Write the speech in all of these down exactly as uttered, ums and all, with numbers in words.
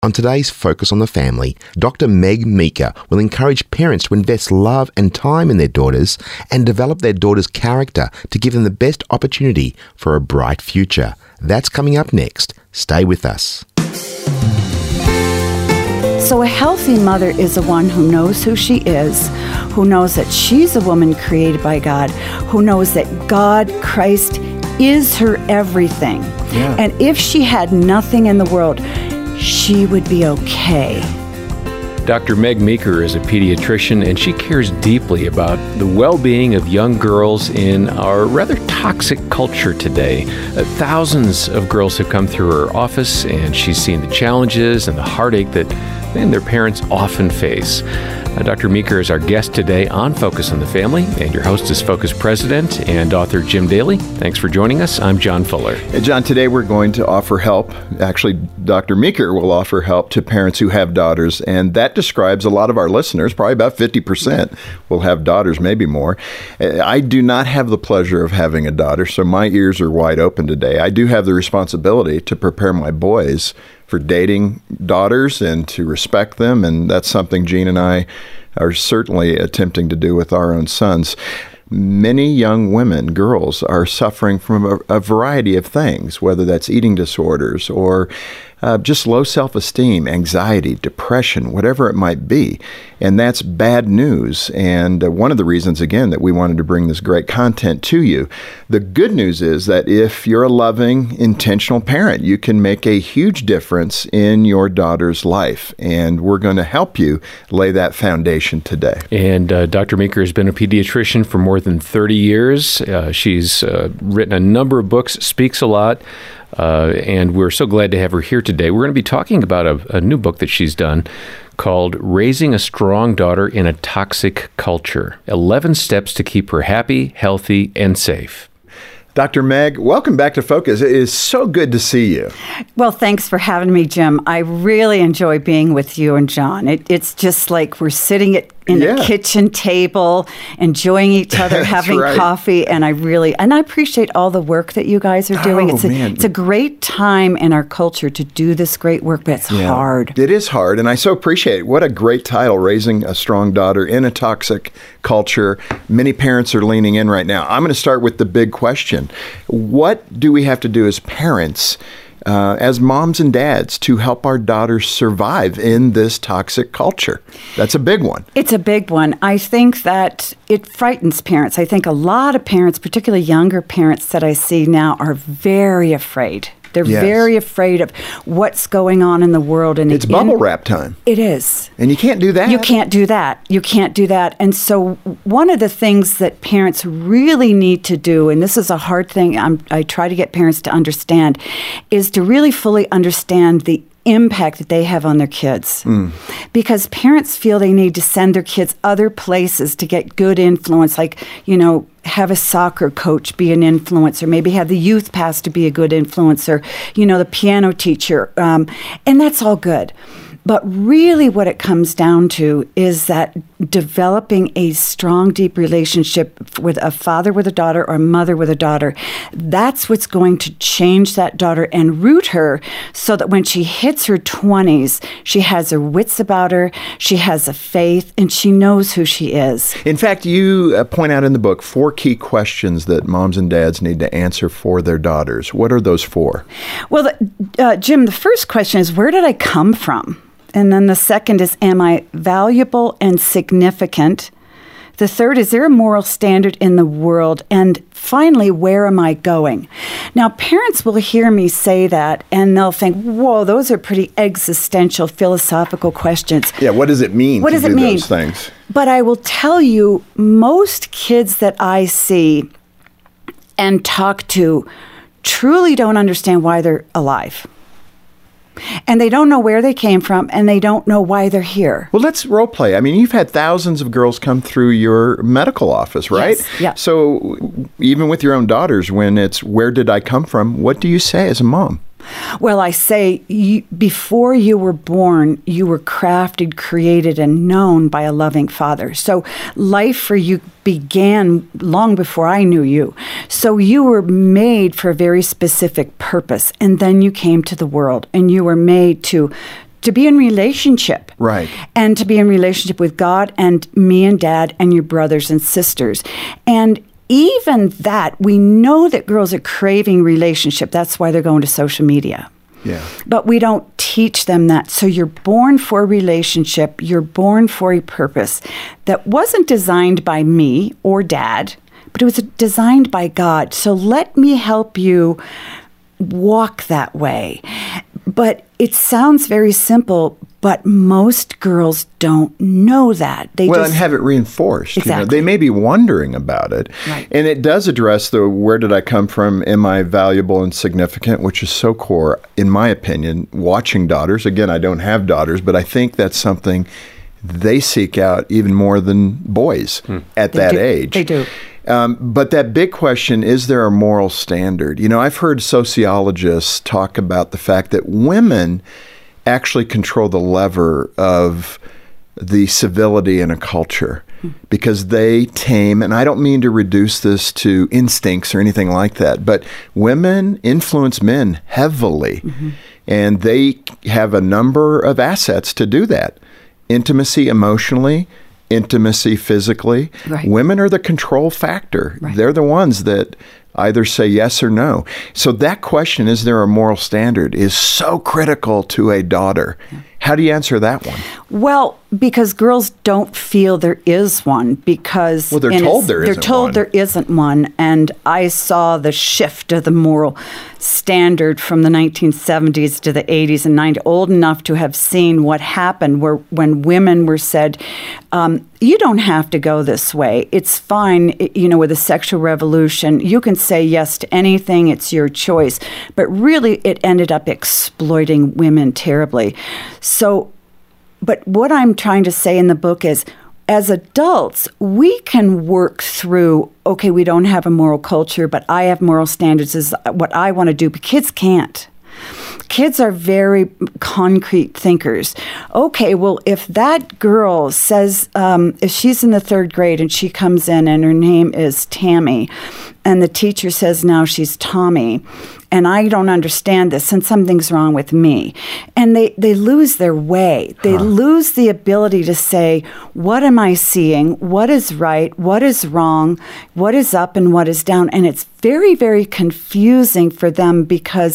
On today's Focus on the Family, Doctor Meg Meeker will encourage parents to invest love and time in their daughters and develop their daughters' character to give them the best opportunity for a bright future. That's coming up next. Stay with us. So a healthy mother is the one who knows who she is, who knows that she's a woman created by God, who knows that God, Christ, is her everything. Yeah. And if she had nothing in the world, she would be okay. Doctor Meg Meeker is a pediatrician, and she cares deeply about the well-being of young girls in our rather toxic culture today. Uh, thousands of girls have come through her office, and she's seen the challenges and the heartache that and their parents often face. Uh, Doctor Meeker is our guest today on Focus on the Family, and your host is Focus President and author Jim Daly. Thanks for joining us. I'm John Fuller. Hey, John, today we're going to offer help. Actually, Doctor Meeker will offer help to parents who have daughters, and that describes a lot of our listeners. Probably about fifty percent will have daughters, maybe more. I do not have the pleasure of having a daughter, so my ears are wide open today. I do have the responsibility to prepare my boys for dating daughters and to respect them, and that's something Jean and I are certainly attempting to do with our own sons. Many young women, girls, are suffering from a, a variety of things, whether that's eating disorders or uh, just low self-esteem, anxiety, depression, whatever it might be. And that's bad news. And uh, one of the reasons, again, that we wanted to bring this great content to you. The good news is that if you're a loving, intentional parent, you can make a huge difference in your daughter's life. And we're going to help you lay that foundation today. And uh, Doctor Meeker has been a pediatrician for more than thirty years. Uh, she's uh, written a number of books, speaks a lot. Uh, and we're so glad to have her here today. We're going to be talking about a, a new book that she's done called Raising a Strong Daughter in a Toxic Culture, eleven Steps to Keep Her Happy, Healthy, and Safe. Doctor Meg, welcome back to Focus. It is so good to see you. Well, thanks for having me, Jim. I really enjoy being with you and John. It, it's just like we're sitting at in Yeah. a kitchen table, enjoying each other, That's having right. coffee, and I really and I appreciate all the work that you guys are doing. Oh, it's a, man. it's a great time in our culture to do this great work, but it's Yeah. hard. It is hard, and I so appreciate it. What a great title, Raising a Strong Daughter in a Toxic Culture. Many parents are leaning in right now. I'm going to start with the big question. What do we have to do as parents, uh, as moms and dads, to help our daughters survive in this toxic culture? That's a big one. It's a big one. I think that it frightens parents. I think a lot of parents, particularly younger parents that I see now, are very afraid. They're Yes. very afraid of what's going on in the world. And It's in- bubble wrap time, It is. and you can't do that. You can't do that. You can't do that. And so one of the things that parents really need to do, and this is a hard thing I'm, I try to get parents to understand, is to really fully understand the impact that they have on their kids. Mm. Because parents feel they need to send their kids other places to get good influence, like, you know, have a soccer coach be an influencer, maybe have the youth pastor be a good influencer, you know, the piano teacher, um, and that's all good. But really what it comes down to is that developing a strong, deep relationship with a father with a daughter or a mother with a daughter, that's what's going to change that daughter and root her so that when she hits her twenties, she has her wits about her, she has a faith, and she knows who she is. In fact, you uh, point out in the book four key questions that moms and dads need to answer for their daughters. What are those four? Well, the, uh, Jim, the first question is, where did I come from? And then the second is, am I valuable and significant? The third, is there a moral standard in the world? And finally, where am I going? Now, parents will hear me say that, and they'll think, whoa, those are pretty existential, philosophical questions. Yeah, what does it mean What to does it do mean? those things? But I will tell you, most kids that I see and talk to truly don't understand why they're alive. And they don't know where they came from, and they don't know why they're here. Well, let's role play. I mean, you've had thousands of girls come through your medical office, right? Yes, yeah. So even with your own daughters, when it's, where did I come from? What do you say as a mom? Well, I say, you, before you were born, you were crafted, created, and known by a loving Father. So life for you began long before I knew you. So you were made for a very specific purpose, and then you came to the world, and you were made to to be in relationship. Right. And to be in relationship with God and me and Dad and your brothers and sisters. And even that, we know that girls are craving relationship. That's why they're going to social media. Yeah. But we don't teach them that. So you're born for a relationship. You're born for a purpose that wasn't designed by me or Dad, but it was designed by God. So let me help you walk that way. But it sounds very simple, but most girls don't know that. They well, just, and have it reinforced. Exactly. You know, they may be wondering about it. Right. And it does address the where did I come from? Am I valuable and significant? Which is so core, in my opinion, watching daughters. Again, I don't have daughters, but I think that's something they seek out even more than boys hmm. at they that do. age. They do. Um, but that big question, is there a moral standard? You know, I've heard sociologists talk about the fact that women actually control the lever of the civility in a culture because they tame, and I don't mean to reduce this to instincts or anything like that, but women influence men heavily, mm-hmm. and they have a number of assets to do that. Intimacy emotionally, intimacy physically. Right. Women are the control factor. Right. They're the ones that either say yes or no. So that question, is there a moral standard, is so critical to a daughter. Yeah. How do you answer that one? Well, because girls don't feel there is one because... Well, they're told there isn't They're told one. there isn't one. And I saw the shift of the moral standard from the nineteen seventies to the eighties and nineties, old enough to have seen what happened where when women were said, um, you don't have to go this way. It's fine, you know, with the sexual revolution. You can say yes to anything. It's your choice. But really, it ended up exploiting women terribly. So, but what I'm trying to say in the book is, as adults, we can work through, okay, we don't have a moral culture, but I have moral standards is what I want to do, but kids can't. Kids are very concrete thinkers. Okay, well, if that girl says, um, if she's in the third grade and she comes in and her name is Tammy, and the teacher says now she's Tommy, and I don't understand this, and something's wrong with me. And they, they lose their way. They huh. lose the ability to say, what am I seeing? What is right? What is wrong? What is up and what is down? And it's very, very confusing for them because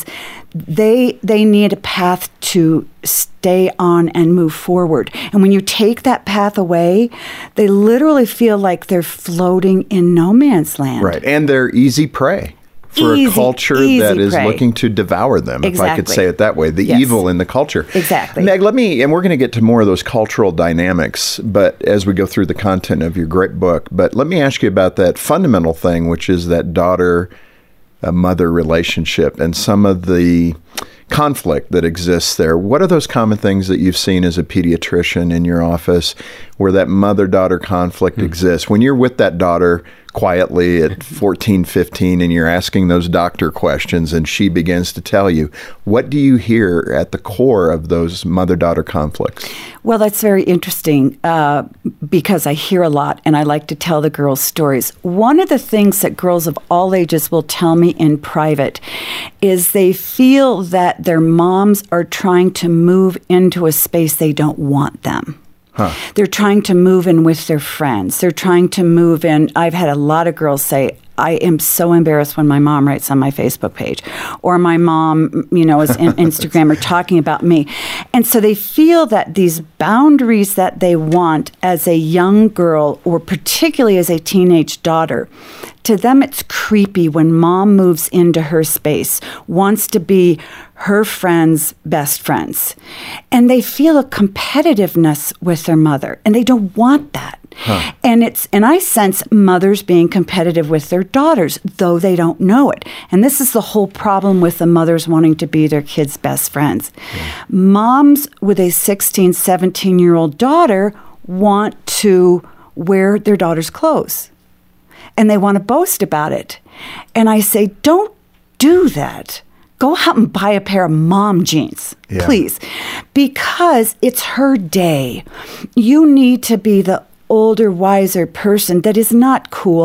they they need a path to stay on and move forward. And when you take that path away, they literally feel like they're floating in no man's land. Right. And they're easy prey for easy, a culture that is prey. looking to devour them, exactly. if I could say it that way, the yes. evil in the culture. Exactly. Meg, let me, and we're going to get to more of those cultural dynamics, but as we go through the content of your great book, but let me ask you about that fundamental thing, which is that daughter-mother relationship and some of the conflict that exists there. What are those common things that you've seen as a pediatrician in your office where that mother-daughter conflict mm-hmm. exists? When you're with that daughter quietly at fourteen, fifteen and you're asking those doctor questions and she begins to tell you, what do you hear at the core of those mother-daughter conflicts? Well, that's very interesting uh, because I hear a lot and I like to tell the girls stories. One of the things that girls of all ages will tell me in private is they feel that their moms are trying to move into a space they don't want them. Huh. They're trying to move in with their friends. They're trying to move in. I've had a lot of girls say, I am so embarrassed when my mom writes on my Facebook page or my mom, you know, is in Instagram or talking about me. And so they feel that these boundaries that they want as a young girl or particularly as a teenage daughter, to them it's creepy when mom moves into her space, wants to be her friends' best friends. And they feel a competitiveness with their mother, and they don't want that. Huh. And it's and I sense mothers being competitive with their daughters, though they don't know it. And this is the whole problem with the mothers wanting to be their kids' best friends. Yeah. Moms with a sixteen, seventeen-year-old daughter want to wear their daughter's clothes. And they want to boast about it. And I say, don't do that. Go out and buy a pair of mom jeans, yeah. please, because it's her day. You need to be the older, wiser person that is not cool,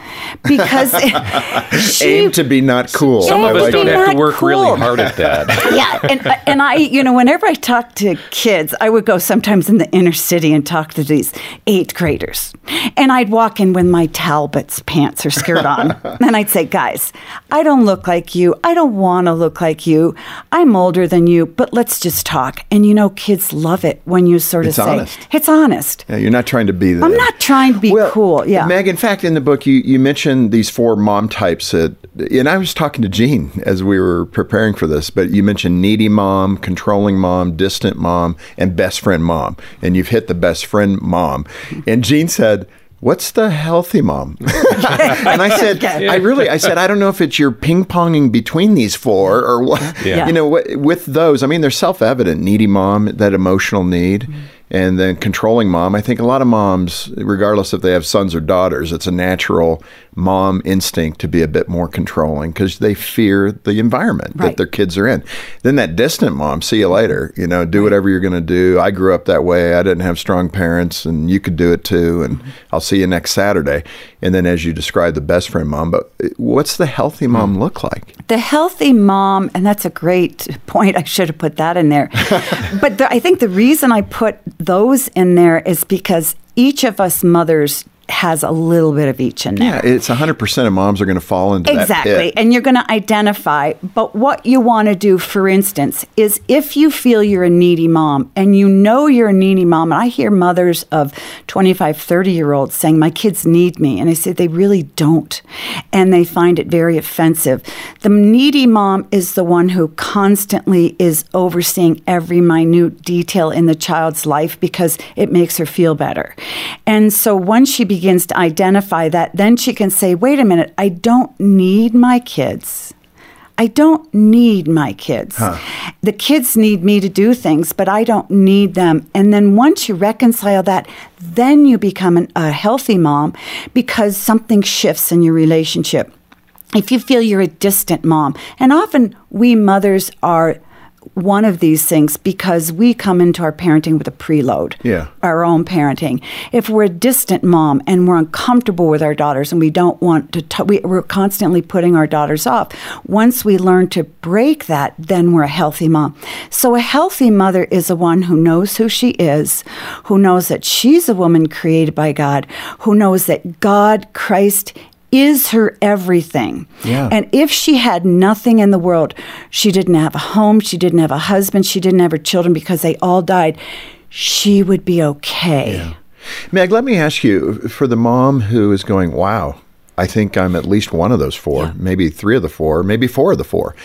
because she, aim to be not cool. Some of Aim us to don't be have to not work really cool. hard at that. Yeah, and and I, you know, whenever I talk to kids, I would go sometimes in the inner city and talk to these eighth graders, and I'd walk in with my Talbot's pants or skirt on, and I'd say, "Guys, I don't look like you. I don't want to look like you. I'm older than you, but let's just talk." And you know, kids love it when you sort of It's say, honest. "It's honest." Yeah, you're not trying to be the. I'm not trying to be cool. Yeah, Meg, in fact, in the book, you, you mentioned these four mom types. That, and I was talking to Jean as we were preparing for this, but you mentioned needy mom, controlling mom, distant mom, and best friend mom. And you've hit the best friend mom. And Jean said, "What's the healthy mom?" And I said, I really, I said, I don't know if it's you're ping-ponging between these four or what. Yeah. You know, what, with those, I mean, they're self-evident. Needy mom, that emotional need. Mm-hmm. And then controlling mom, I think a lot of moms, regardless if they have sons or daughters, it's a natural mom instinct to be a bit more controlling because they fear the environment Right. that their kids are in. Then that distant mom, see you later, you know, do whatever you're going to do. I grew up that way. I didn't have strong parents and you could do it too. And I'll see you next Saturday. And then as you described the best friend mom, but what's the healthy mom look like? The healthy mom, and that's a great point. I should have put that in there. But the, I think the reason I put those in there is because each of us mothers has a little bit of each in there. Yeah, it's one hundred percent of moms are going to fall into Exactly. that pit. And you're going to identify. But what you want to do, for instance, is if you feel you're a needy mom and you know you're a needy mom, and I hear mothers of twenty-five, thirty-year-olds saying, "My kids need me." And I say, they really don't. And they find it very offensive. The needy mom is the one who constantly is overseeing every minute detail in the child's life because it makes her feel better. And so once she begins to identify that, then she can say, wait a minute, I don't need my kids. I don't need my kids. Huh. The kids need me to do things, but I don't need them. And then once you reconcile that, then you become an, a healthy mom because something shifts in your relationship. If you feel you're a distant mom, and often we mothers are one of these things because we come into our parenting with a preload, yeah. our own parenting. If we're a distant mom and we're uncomfortable with our daughters and we don't want to, t- we, we're constantly putting our daughters off. Once we learn to break that, then we're a healthy mom. So a healthy mother is the one who knows who she is, who knows that she's a woman created by God, who knows that God, Christ, is her everything. Yeah. And if she had nothing in the world, she didn't have a home, she didn't have a husband, she didn't have her children because they all died, she would be okay. Yeah. Meg, let me ask you, for the mom who is going, wow, I think I'm at least one of those four, yeah. maybe three of the four, maybe four of the four.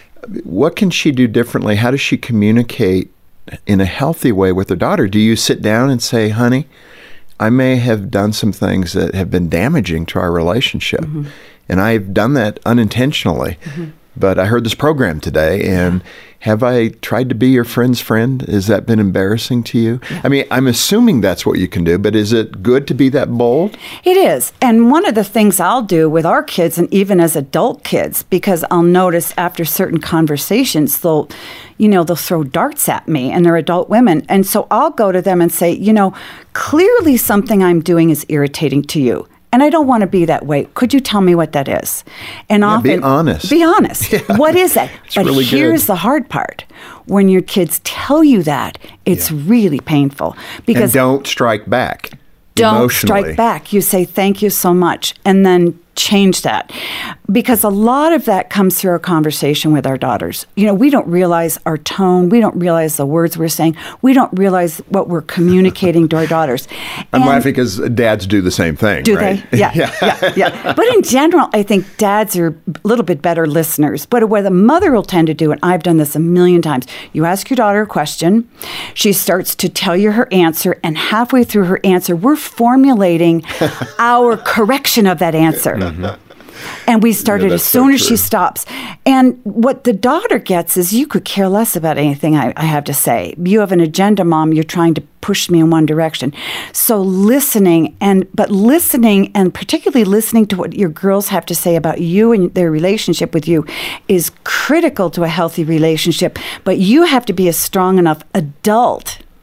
What can she do differently? How does she communicate in a healthy way with her daughter? Do you sit down and say, honey, I may have done some things that have been damaging to our relationship. Mm-hmm. And I've done that unintentionally. Mm-hmm. But I heard this program today, and yeah. have I tried to be your friend's friend? Has that been embarrassing to you? Yeah. I mean, I'm assuming that's what you can do, but is it good to be that bold? It is. And one of the things I'll do with our kids, and even as adult kids, because I'll notice after certain conversations, they'll, you know, they'll throw darts at me, and they're adult women. And so I'll go to them and say, you know, clearly something I'm doing is irritating to you. And I don't want to be that way. Could you tell me what that is? And yeah, often, be honest. Be honest. Yeah. What is that? It's but really here's good. the hard part. When your kids tell you that, it's yeah. really painful. Because and don't strike back. Don't strike back. You say, thank you so much. And then change that. Because a lot of that comes through our conversation with our daughters. You know, we don't realize our tone. We don't realize the words we're saying. We don't realize what we're communicating to our daughters. I'm and laughing because dads do the same thing, do right? they? Yeah, yeah, yeah, yeah. But in general, I think dads are a little bit better listeners. But what a mother will tend to do, and I've done this a million times, you ask your daughter a question, she starts to tell you her answer, and halfway through her answer, we're formulating our correction of that answer. Mm-hmm. And we started yeah, as soon so as she stops. And what the daughter gets is you could care less about anything I, I have to say. You have an agenda, Mom. You're trying to push me in one direction. So listening, and but listening, and particularly listening to what your girls have to say about you and their relationship with you is critical to a healthy relationship. But you have to be a strong enough adult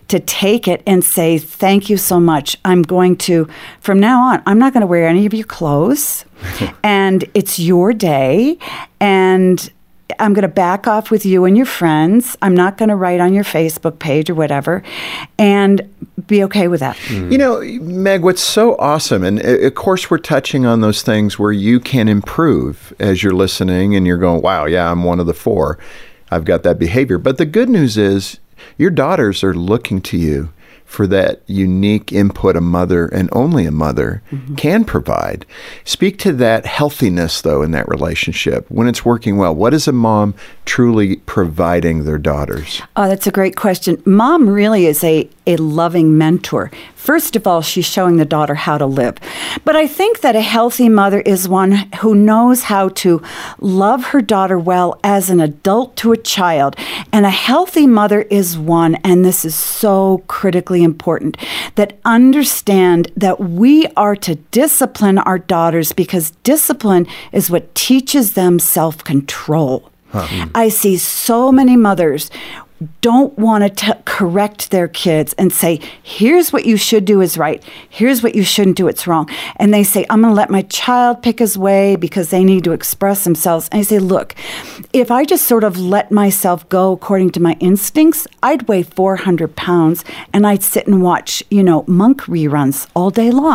to take it and say, thank you so much. I'm going to, from now on, I'm not going to wear any of your clothes. And it's your day. And I'm going to back off with you and your friends. I'm not going to write on your Facebook page or whatever. And be okay with that. Mm. You know, Meg, what's so awesome, and of course we're touching on those things where you can improve as you're listening and you're going, wow, yeah, I'm one of the four. I've got that behavior. But the good news is your daughters are looking to you for that unique input a mother, and only a mother, mm-hmm. can provide. Speak to that healthiness, though, in that relationship, when it's working well. What is a mom truly providing their daughters? Oh, that's a great question. Mom really is a, a loving mentor. First of all, she's showing the daughter how to live. But I think that a healthy mother is one who knows how to love her daughter well as an adult to a child. And a healthy mother is one, and this is so critically important, that understand that we are to discipline our daughters because discipline is what teaches them self-control. Huh. I see so many mothers don't want to t- correct their kids and say, here's what you should do is right. Here's what you shouldn't do, it's wrong. And they say, I'm going to let my child pick his way because they need to express themselves. And I say, look, if I just sort of let myself go according to my instincts, I'd weigh four hundred pounds and I'd sit and watch, you know, Monk reruns all day long.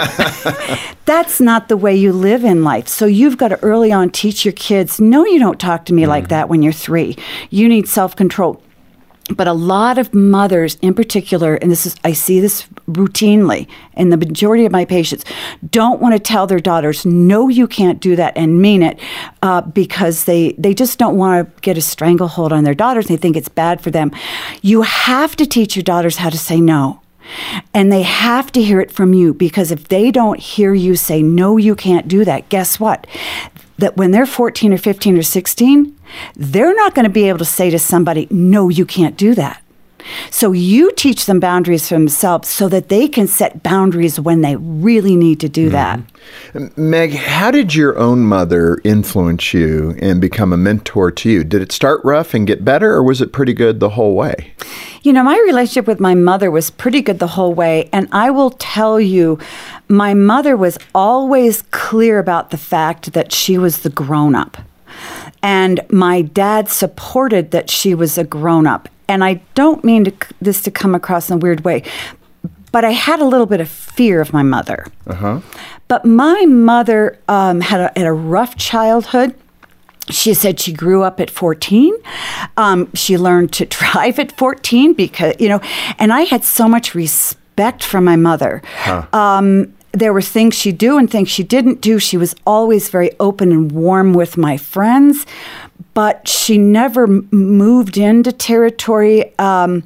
That's not the way you live in life. So you've got to early on teach your kids, no, you don't talk to me mm. like that when you're three. You need self-control. But a lot of mothers in particular, and this is I see this routinely in the majority of my patients, don't want to tell their daughters, no, you can't do that, and mean it, uh, because they, they just don't want to get a stranglehold on their daughters. They think it's bad for them. You have to teach your daughters how to say no. And they have to hear it from you, because if they don't hear you say, no, you can't do that, guess what? That when they're fourteen or fifteen or sixteen, they're not going to be able to say to somebody, no, you can't do that. So you teach them boundaries for themselves so that they can set boundaries when they really need to do that. Mm-hmm. Meg, how did your own mother influence you and become a mentor to you? Did it start rough and get better, or was it pretty good the whole way? You know, my relationship with my mother was pretty good the whole way. And I will tell you, my mother was always clear about the fact that she was the grown-up. And my dad supported that she was a grown-up. And I don't mean to, this to come across in a weird way, but I had a little bit of fear of my mother. Uh-huh. But my mother um, had, a, had a rough childhood. She said she grew up at fourteen. Um, she learned to drive at fourteen because, you know, and I had so much respect for my mother. Huh. Um, there were things she'd do and things she didn't do. She was always very open and warm with my friends, but she never moved into territory. Um,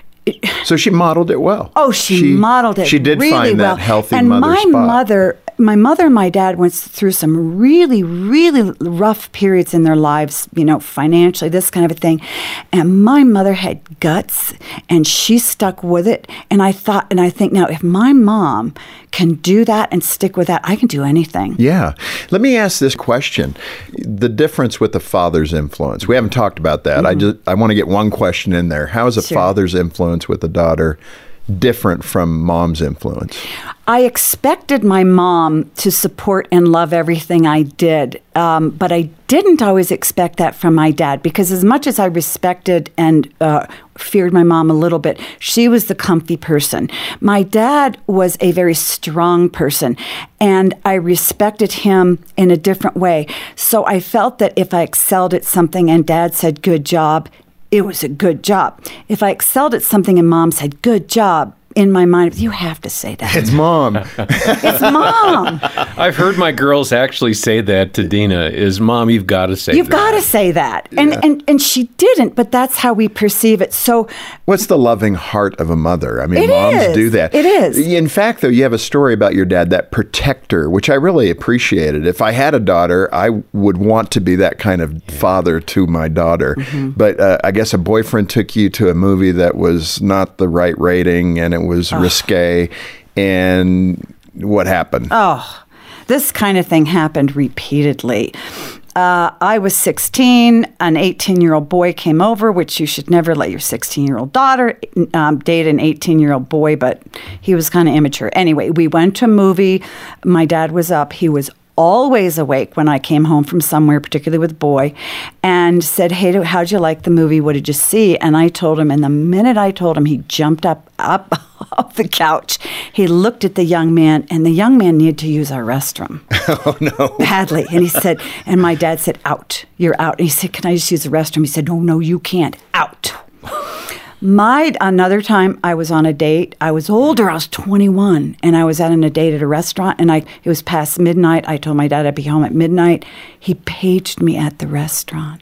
so she modeled it well. Oh, she, she modeled it She did really find well. that healthy and mother my spot. Mother, my mother and my dad went through some really, really rough periods in their lives, you know, financially, this kind of a thing. And my mother had guts, and she stuck with it. And I thought, and I think now, if my mom can do that and stick with that, I can do anything. Yeah. Let me ask this question. The difference with the father's influence. We haven't talked about that. Mm-hmm. I just I want to get one question in there. How is a sure. father's influence with a daughter different from mom's influence? I expected my mom to support and love everything I did, um, but I didn't always expect that from my dad, because as much as I respected and uh, feared my mom a little bit, she was the comfy person. My dad was a very strong person, and I respected him in a different way. So I felt that if I excelled at something and Dad said, good job, it was a good job. If I excelled at something and Mom said, good job, in my mind, you have to say that. It's Mom. It's Mom. I've heard my girls actually say that to Dina, is Mom, you've got to say you've that. You've got to say that. And, yeah. and and she didn't, but that's how we perceive it. So, what's the loving heart of a mother? I mean, it moms is. do that. It is. In fact, though, you have a story about your dad, that protector, which I really appreciated. If I had a daughter, I would want to be that kind of yeah. father to my daughter. Mm-hmm. But uh, I guess a boyfriend took you to a movie that was not the right rating, and it was oh. risque. And what happened? Oh, this kind of thing happened repeatedly. uh, I was sixteen. An eighteen-year-old boy came over, which you should never let your sixteen-year-old daughter um, date an eighteen-year-old boy, but he was kind of immature. Anyway, we went to a movie. My dad was up. He was always awake when I came home from somewhere, particularly with a boy, and said, hey, how'd you like the movie? What did you see? And I told him, and the minute I told him, he jumped up, up off the couch. He looked at the young man, and the young man needed to use our restroom. Oh, no. Badly. And he said, and my dad said, out, you're out. And he said, can I just use the restroom? He said, no, no, you can't. Out. My another time I was on a date. I was older. I was twenty-one, and I was out on a date at a restaurant. And I it was past midnight. I told my dad I'd be home at midnight. He paged me at the restaurant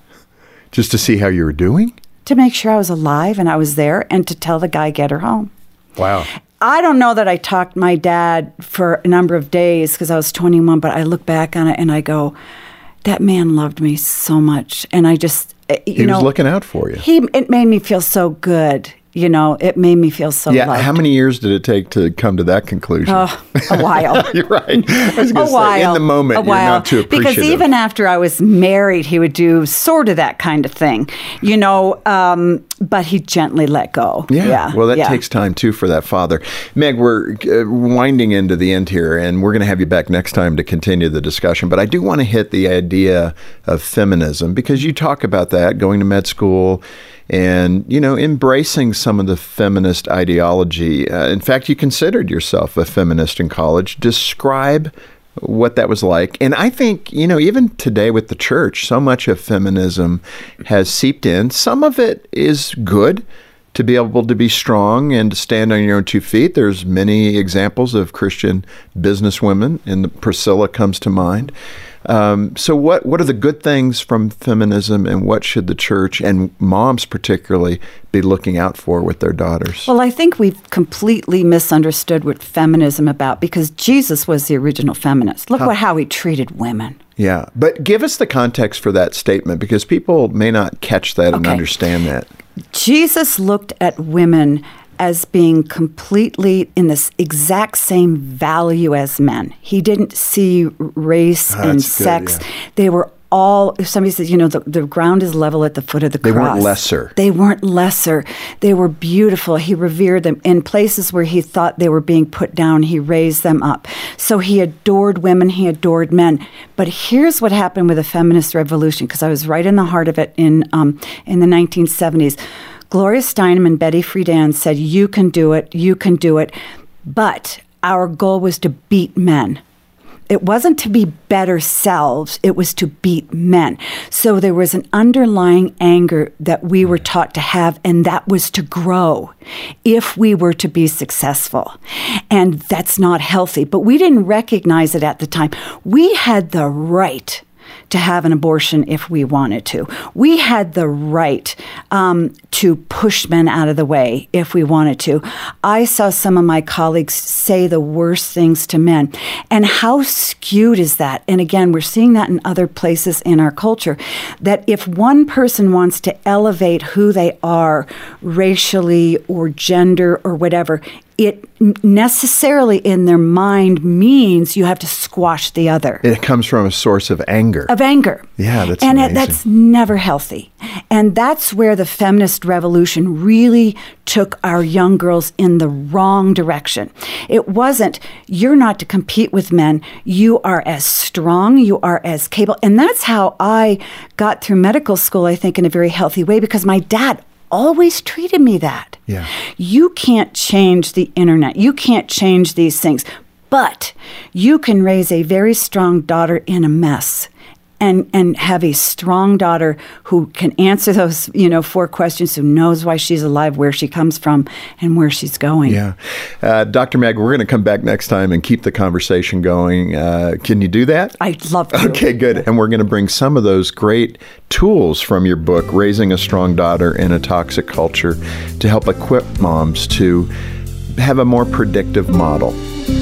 Just to see how you were doing? to make sure I was alive and I was there, and to tell the guy get her home. Wow. I don't know that I talked to my dad for a number of days because I was twenty-one, but I look back on it and I go, that man loved me so much, and I just. You He know, was looking out for you. He it made me feel so good. You know, it made me feel so Yeah. loved. How many years did it take to come to that conclusion? Oh, a while. You're right. I was a going to say, while. in the moment, a you're while. not too appreciative. Because even after I was married, he would do sort of that kind of thing, you know, um, but he gently let go. Yeah. yeah. Well, that yeah. takes time, too, for that father. Meg, we're uh, winding into the end here, and we're going to have you back next time to continue the discussion. But I do want to hit the idea of feminism, because you talk about that, going to med school, and, you know, embracing some of the feminist ideology. Uh, in fact, you considered yourself a feminist in college. Describe what that was like. And I think, you know, even today with the church, so much of feminism has seeped in. Some of it is good, to be able to be strong and to stand on your own two feet. There's many examples of Christian businesswomen, and Priscilla comes to mind. Um, so what, what are the good things from feminism, and what should the church, and moms particularly, be looking out for with their daughters? Well, I think we've completely misunderstood what feminism about, because Jesus was the original feminist. Look Huh. what how he treated women. Yeah, but give us the context for that statement, because people may not catch that and Okay. understand that. Jesus looked at women as being completely in this exact same value as men. He didn't see race Ah, and that's good, sex. yeah. They were all, if somebody says, you know, the, the ground is level at the foot of the They cross. weren't lesser. They weren't lesser. They were beautiful. He revered them. In places where he thought they were being put down, he raised them up. So he adored women. He adored men. But here's what happened with the feminist revolution, because I was right in the heart of it in um, in the nineteen seventies. Gloria Steinem and Betty Friedan said, you can do it, you can do it. But our goal was to beat men. It wasn't to be better selves, it was to beat men. So there was an underlying anger that we were taught to have, and that was to grow if we were to be successful. And that's not healthy, but we didn't recognize it at the time. We had the right to have an abortion if we wanted to. We had the right um, to push men out of the way if we wanted to. I saw some of my colleagues say the worst things to men. And how skewed is that? And again, we're seeing that in other places in our culture, that if one person wants to elevate who they are racially or gender or whatever, it necessarily in their mind means you have to squash the other. It comes from a source of anger. Of anger. Yeah, that's and amazing. it, that's never healthy. And that's where the feminist revolution really took our young girls in the wrong direction. It wasn't, you're not to compete with men. You are as strong, you are as capable. And that's how I got through medical school, I think, in a very healthy way, because my dad always treated me that. Yeah. You can't change the internet. You can't change these things. But you can raise a very strong daughter in a mess, and and have a strong daughter who can answer those, you know, four questions, who knows why she's alive, where she comes from, and where she's going. Yeah. Uh, Doctor Meg, we're going to come back next time and keep the conversation going. Uh, can you do that? I'd love to. Okay, good. And we're going to bring some of those great tools from your book, Raising a Strong Daughter in a Toxic Culture, to help equip moms to have a more predictive model.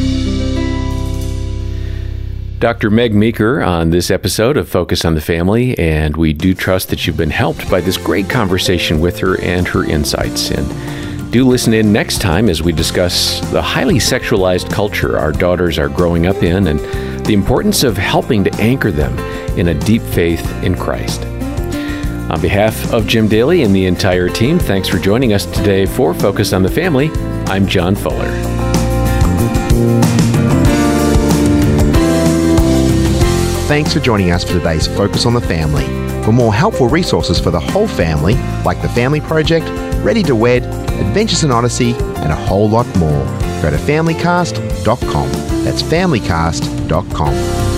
Doctor Meg Meeker on this episode of Focus on the Family, and we do trust that you've been helped by this great conversation with her and her insights. And do listen in next time as we discuss the highly sexualized culture our daughters are growing up in, and the importance of helping to anchor them in a deep faith in Christ. On behalf of Jim Daly and the entire team, thanks for joining us today for Focus on the Family. I'm John Fuller. Thanks for joining us for today's Focus on the Family. For more helpful resources for the whole family, like the Family Project, Ready to Wed, Adventures in Odyssey, and a whole lot more, go to family cast dot com. That's family cast dot com.